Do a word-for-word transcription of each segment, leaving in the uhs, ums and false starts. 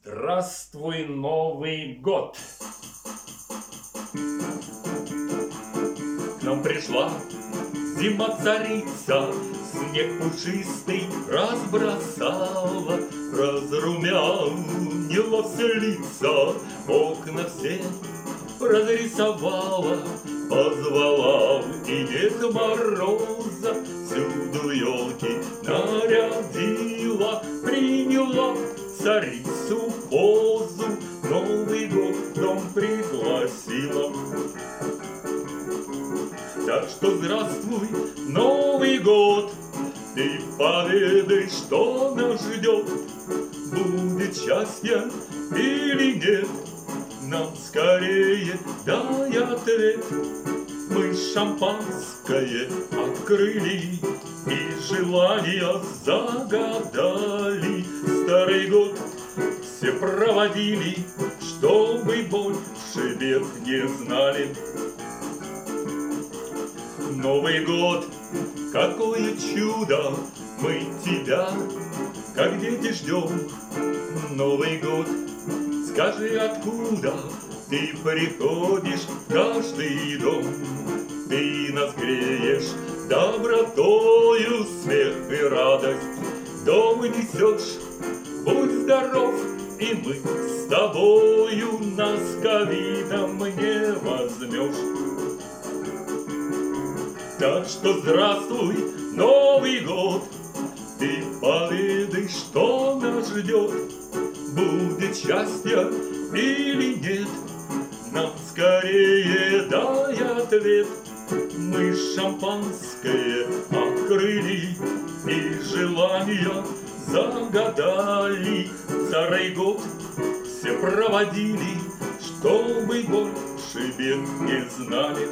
Здравствуй, Новый год! К нам пришла зима-царица, снег пушистый разбросала, разрумянила все лица, окна все разрисовала, позвала и Деда Мороза, всюду елки нарядила, приняла царицу позу, Новый год в дом пригласила. Так что здравствуй, Новый год, ты поведай, что нас ждет. Будет счастье или нет, нам скорее дай ответ. Мы шампанское открыли и желания загадали. Старый год все проводили, чтобы больше бед не знали. Новый год, какое чудо, мы тебя, как дети, ждем. Новый год, скажи, откуда ты приходишь в каждый дом. Ты нас греешь добротою, смех и радость в дом несешь. Будь здоров, и мы с тобою, нас ковидом не возьмешь. Так что здравствуй, Новый год, ты поведай, что нас ждет. Будет счастье или нет, нам скорее дай ответ. Мы шампанское открыли и желания загадали. Старый год все проводили, чтобы больше бед не знали.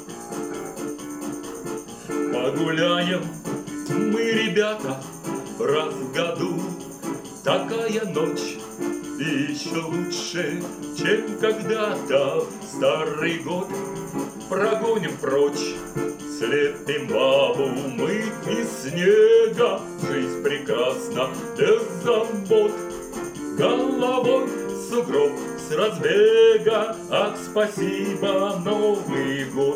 Погуляем мы, ребята, раз в году. Такая ночь еще лучше, чем когда-то. Старый год прогоним прочь, слепим бабу мы из снега. Жизнь прекрасна без забот, головой в сугроб с разбега. Ах, спасибо, Новый год!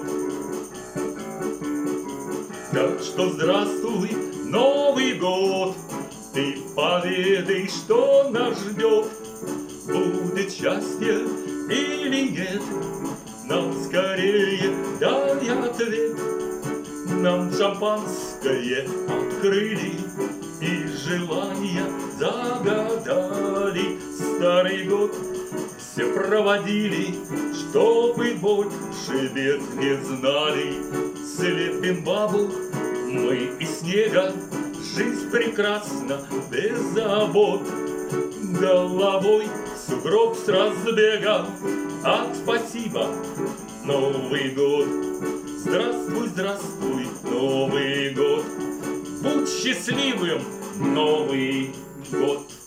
Так что здравствуй, Новый год, ты поведай, что нас ждет. Будет счастье или нет, нам скорее дай ответ. Нам шампанское открыли и желания загадали. Старый год все проводили, чтобы больше бед не знали. Слепим бабу мы из снега, жизнь прекрасна без забот. Головой в сугроб с разбега. Ах, спасибо, Новый год! Здравствуй, здравствуй, Новый год! Будь счастливым, Новый год!